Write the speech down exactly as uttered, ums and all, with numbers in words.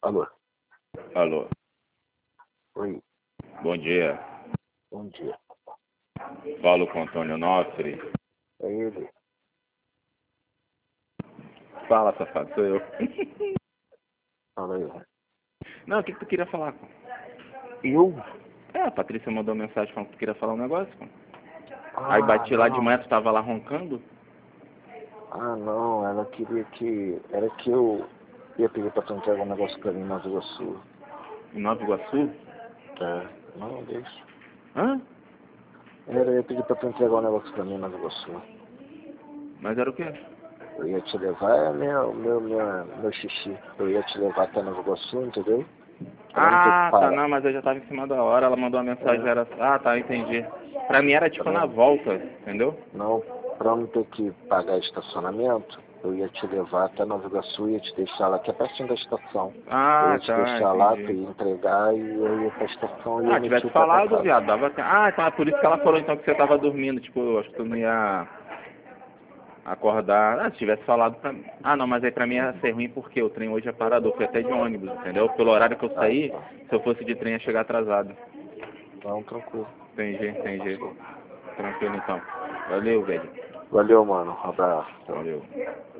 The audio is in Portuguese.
Alô? Alô. Oi, Bom dia. bom dia. Falo com Antônio Nofre. É ele? Fala, safado, sou eu. Fala aí. Não, o que, que tu queria falar, pô? Eu? É, a Patrícia mandou mensagem falando que tu queria falar um negócio, pô. Ah, Aí bati lá de não. manhã, tu tava lá roncando? Ah, não, ela queria que... Era que eu ia pedir pra tu entregar um negócio pra mim na Vila Sul. Em Nova Iguaçu? É, não, deixa. Hã? Era, eu ia pedir pra tu entregar um negócio pra mim na Vila Sul. Mas era o quê? Eu ia te levar, é meu, meu, meu, meu xixi. Eu ia te levar até Nova Iguaçu, entendeu? Pra não ter que Ah, tá, parar. não, mas eu já tava em cima da hora, ela mandou uma mensagem, É, era... Ah, tá, entendi. Pra mim era tipo pra na não, volta, entendeu? não, pra não ter que pagar estacionamento, eu ia te levar até Nova Iguaçu e ia te deixar lá, que é pertinho da estação. Eu ia Ah, te tá, deixar lá, tu entendi. ia entregar e eu ia pra estação e ia Ah, meter tivesse o pé pra falado, casa. viado, dava... até- Ah, então é por isso que ela falou então que você tava dormindo, tipo, eu acho que tu não ia... Acordar. Ah, se tivesse falado pra mim. Ah, não, mas aí pra mim ia ser ruim porque o trem hoje é parador, fui até de ônibus, entendeu? Pelo horário que eu Ah, saí, tá. se eu fosse de trem ia chegar atrasado. Não, tranquilo. Entendi, entendi. Tranquilo então. Valeu, velho. Valeu, mano. Um abraço. Valeu.